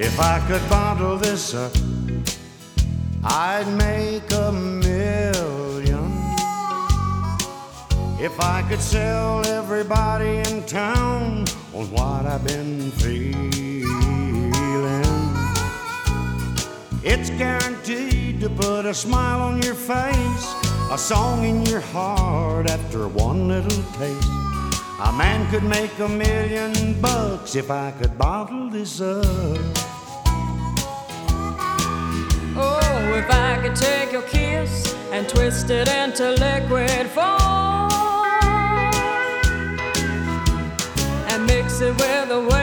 If I could bottle this up, I'd make $1,000,000. If I could sell everybody in town on what I've been feeling, it's guaranteed to put a smile on your face, a song in your heart after one little taste. A man could make $1,000,000 if I could bottle this up. Oh, if I could take your kiss and twist it into liquid form and mix it with the way